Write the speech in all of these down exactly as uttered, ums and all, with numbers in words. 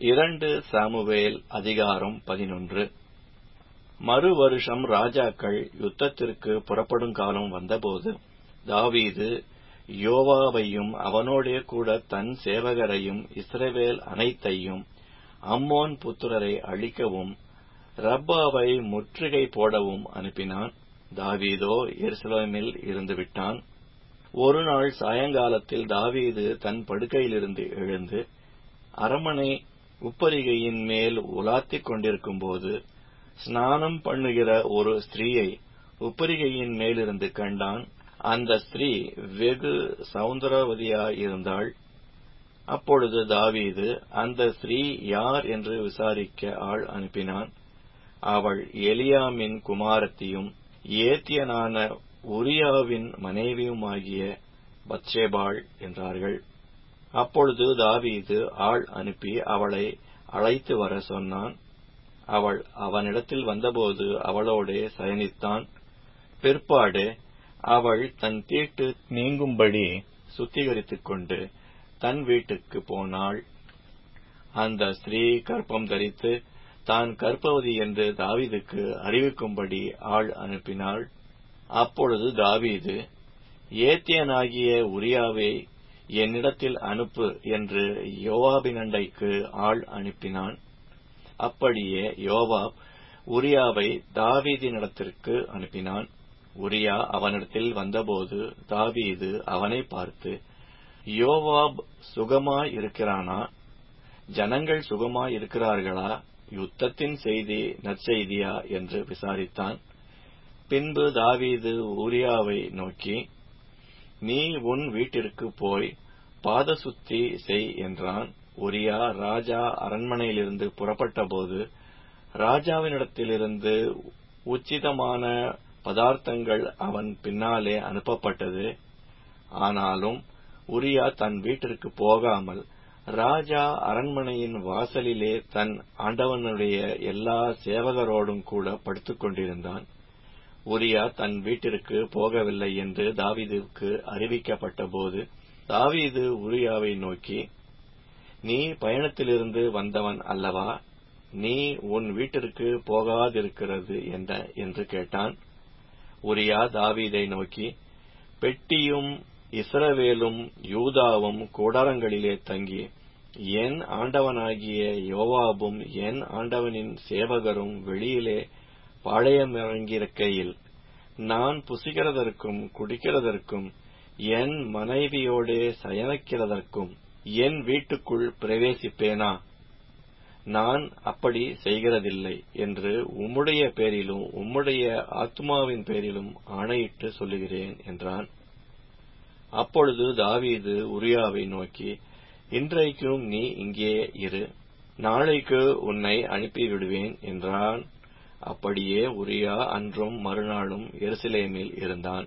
இரண்டு சாமுவேல் அதிகாரம் பதினொன்று. மறு வருஷம் ராஜாக்கள் யுத்தத்திற்கு புறப்படும் காலம் வந்தபோது, தாவீது யோவாபையும் அவனோடே கூட தன் சேவகரையும் இஸ்ரவேல் அனைத்தையும் அம்மோன் புத்திரரை அழிக்கவும் ரப்பாவை முற்றுகை போடவும் அனுப்பினான். தாவீதோ எருசலேமில் இருந்து விட்டான். ஒரு நாள் சாயங்காலத்தில் தாவீது தன் படுக்கையிலிருந்து எழுந்து அரமனை உப்பரிகையின் மேல் உலாத்திக் கொண்டிருக்கும் போது, ஸ்நானம் பண்ணுகிற ஒரு ஸ்திரீயை உப்பரிகையின் மேலிருந்து கண்டான். அந்த ஸ்திரீ வெகு சௌந்தரவதியாயிருந்தாள். அப்பொழுது தாவீது அந்த ஸ்திரீ யார் என்று விசாரிக்க ஆள் அனுப்பினான். அவள் எலியாமின் குமாரத்தியும் ஏத்தியனான உரியாவின் மனைவியுமாகிய பத்சேபாள் என்றார்கள். அப்பொழுது தாவீது ஆள் அனுப்பி அவளை அழைத்து வர சொன்னான். அவள் அவனிடத்தில் வந்தபோது அவளோடே சயனித்தான். பிற்பாடு அவள் தன் தீட்டு நீங்கும்படி சுத்திகரித்துக் கொண்டு தன் வீட்டுக்கு போனாள். அந்த ஸ்திரீ கர்ப்பம் தரித்து தான் கர்ப்பவதி என்று தாவீதுக்கு அறிவிக்கும்படி ஆள் அனுப்பினாள். அப்பொழுது தாவீது, ஏத்தியனாகிய உரியாவை என்னிடத்தில் அனுப்பு என்று யோவாபின் அண்டைக்கு ஆள் அனுப்பினான். அப்படியே யோவாப் உரியாவை தாவீதினிடத்திற்கு அனுப்பினான். உரியா அவனிடத்தில் வந்தபோது தாவீது அவனை பார்த்து, யோவாப் சுகமாயிருக்கிறானா? ஜனங்கள் சுகமாயிருக்கிறார்களா? யுத்தத்தின் செய்தி நற்செய்தியா என்று விசாரித்தான். பின்பு தாவீது உரியாவை நோக்கி, நீ உன் வீட்டிற்கு போய் பாதசுத்தி செய் என்றான். உரியா ராஜா அரண்மனையிலிருந்து புறப்பட்டபோது ராஜாவினிடத்திலிருந்து உச்சிதமான பதார்த்தங்கள் அவன் பின்னாலே அனுப்பப்பட்டது. ஆனாலும் உரியா தன் வீட்டிற்கு போகாமல் ராஜா அரண்மனையின் வாசலிலே தன் ஆண்டவனுடைய எல்லா சேவகரோடும் கூட படுத்துக் கொண்டிருந்தான். உரியா தன் வீட்டிற்கு போகவில்லை என்று தாவீதுக்கு அறிவிக்கப்பட்ட போது தாவீது உரியாவை நோக்கி, நீ பயணத்திலிருந்து வந்தவன் அல்லவா? நீ உன் வீட்டிற்கு போகாதிருக்கிறது என்ன என்று கேட்டான். உரியா தாவீதை நோக்கி, பெட்டியும் இஸ்ரவேலும் யூதாவும் கூடாரங்களிலே தங்கி என் ஆண்டவனாகிய யோவாபும் என் ஆண்டவனின் சேவகரும் வெளியிலே பாளையமிறங்கியிருக்கையில் நான் புசிக்கிறதற்கும் குடிக்கிறதற்கும் என் மனைவியோடே சயனிக்கிறதற்கும் என் வீட்டுக்குள் பிரவேசிப்பேனா? நான் அப்படி செய்கிறதில்லை என்று உம்முடைய பேரிலும் உம்முடைய ஆத்துமாவின் பேரிலும் ஆணையிட்டு சொல்லுகிறேன் என்றான். அப்பொழுது தாவீது உரியாவை நோக்கி, இன்றைக்கும் நீ இங்கே இரு, நாளைக்கு உன்னை அனுப்பிவிடுவேன் என்றான். அப்படியே உரியா அன்றும் மறுநாளும் எருசலேமில் இருந்தான்.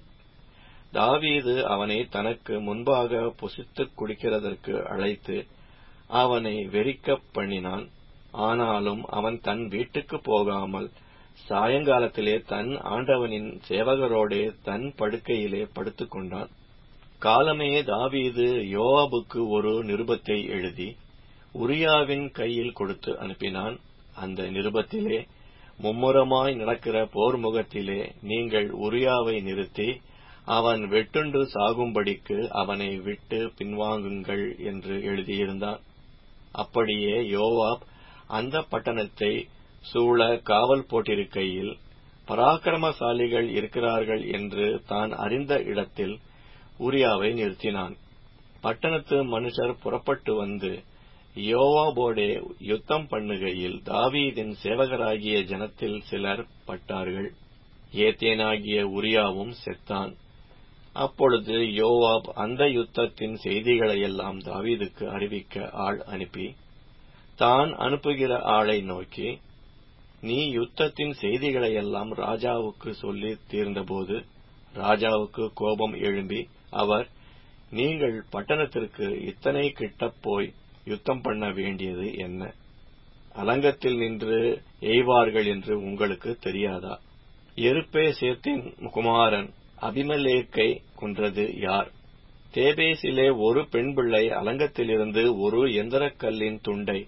தாவீது அவனை தனக்கு முன்பாக புசித்துக் குடிக்கிறதற்கு அழைத்து அவனை வெறிக்கப் பண்ணினான். ஆனாலும் அவன் தன் வீட்டுக்கு போகாமல் சாயங்காலத்திலே தன் ஆண்டவனின் சேவகரோடே தன் படுக்கையிலே படுத்துக் கொண்டான். காலமே தாவீது யோவாபுக்கு ஒரு நிருபத்தை எழுதி உரியாவின் கையில் கொடுத்து அனுப்பினான். அந்த நிருபத்திலே, மும்முரமாய் நடக்கிற போர் முகத்திலே நீங்கள் உரியாவை நிறுத்தி அவன் வெட்டுண்டு சாகும்படிக்கு அவனை விட்டு பின்வாங்குங்கள் என்று எழுதியிருந்தான். அப்படியே யோவாப் அந்த பட்டணத்தை சூழ காவல் போட்டிருக்கையில் பராக்கிரமசாலிகள் இருக்கிறார்கள் என்று தான் அறிந்த இடத்தில் உரியாவை நிறுத்தினான். பட்டணத்து மனுஷர் புறப்பட்டு வந்து யோவாபோடே யுத்தம் பண்ணுகையில் தாவீதின் சேவகராகிய ஜனத்தில் சிலர் பட்டார்கள். ஏத்தேனாகிய உரியாவும் செத்தான். அப்பொழுது யோவாப் அந்த யுத்தத்தின் செய்திகளையெல்லாம் தாவீதுக்கு அறிவிக்க ஆள் அனுப்பி தான் அனுப்புகிற ஆளை நோக்கி, நீ யுத்தத்தின் செய்திகளையெல்லாம் ராஜாவுக்கு சொல்லி தீர்ந்தபோது ராஜாவுக்கு கோபம் எழும்பி அவர், நீங்கள் பட்டணத்திற்கு இத்தனை கிட்டப் போய் யுத்தம் பண்ண வேண்டியது என்ன? அலங்கத்தில் நின்று எய்வார்கள் என்று உங்களுக்கு தெரியாதா? எருப்பேசேத்தின் குமாரன் அபிமெலேக்கை கொன்றது யார்? தேபேசிலே ஒரு பெண் பிள்ளை அலங்கத்திலிருந்து ஒரு எந்திரக்கல்லின் துண்டை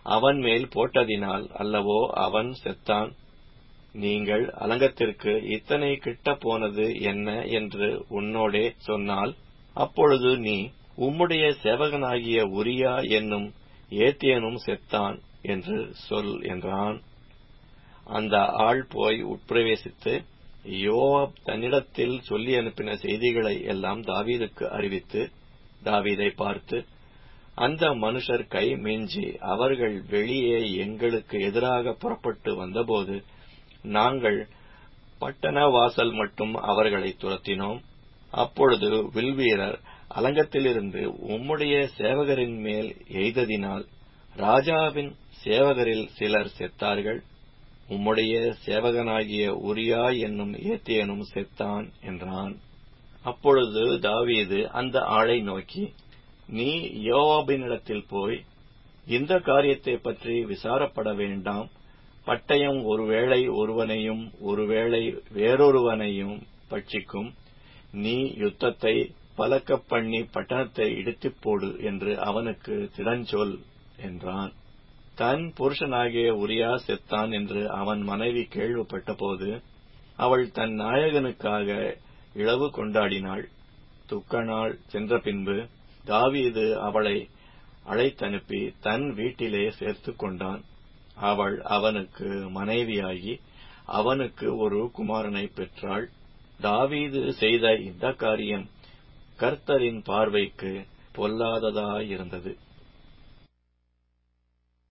அவன் மேல் போட்டதினால் அல்லவோ அவன் செத்தான். நீங்கள் அலங்கத்திற்கு இத்தனை கிட்ட போனது என்ன என்று உன்னோடே சொன்னால், அப்பொழுது நீ உம்முடைய சேவகனாகிய உரியா என்னும் ஏத்தியனும் செத்தான் என்று சொல் என்றான். அந்த ஆள் போய் உட்பிரவேசித்து யோவாப் தன்னிடத்தில் சொல்லி அனுப்பின செய்திகளை எல்லாம் தாவீதுக்கு அறிவித்து, தாவீதை பார்த்து, அந்த மனுஷர் கை மிஞ்சி அவர்கள் வெளியே எங்களுக்கு எதிராக புறப்பட்டு வந்தபோது நாங்கள் பட்டண வாசல் மட்டும் அவர்களை துரத்தினோம். அப்பொழுது வில்வீரர் அலங்கத்திலிருந்து உம்முடைய சேவகரின் மேல் எய்ததினால் ராஜாவின் சேவகரில் சிலர் செத்தார்கள். உம்முடைய சேவகனாகிய உரியா என்னும் ஏத்தியனும் செத்தான் என்றான். அப்பொழுது தாவீது அந்த ஆளை நோக்கி, நீ யோவாபினிடத்தில் போய் இந்த காரியத்தை பற்றி விசாரப்பட வேண்டாம். பட்டயம் ஒருவேளை ஒருவனையும் ஒருவேளை வேறொருவனையும் பட்சிக்கும். நீ யுத்தத்தை பலக்கப் பண்ணி பட்டணத்தை இடித்துப் போடு என்று அவனுக்கு திடஞ்சொல் என்றான். தன் புருஷனாகிய உரியா செத்தான் என்று அவன் மனைவி கேள்விப்பட்ட போது அவள் தன் நாயகனுக்காக இழவு கொண்டாடினாள். துக்க நாள் சென்ற பின்பு தாவீது அவளை அழைத்தனுப்பி தன் வீட்டிலே சேர்த்துக் கொண்டான். அவள் அவனுக்கு மனைவியாகி அவனுக்கு ஒரு குமாரனை பெற்றாள். தாவீது செய்த இந்த காரியம் கர்த்தரின் பார்வைக்கு பொல்லாததாயிருந்தது.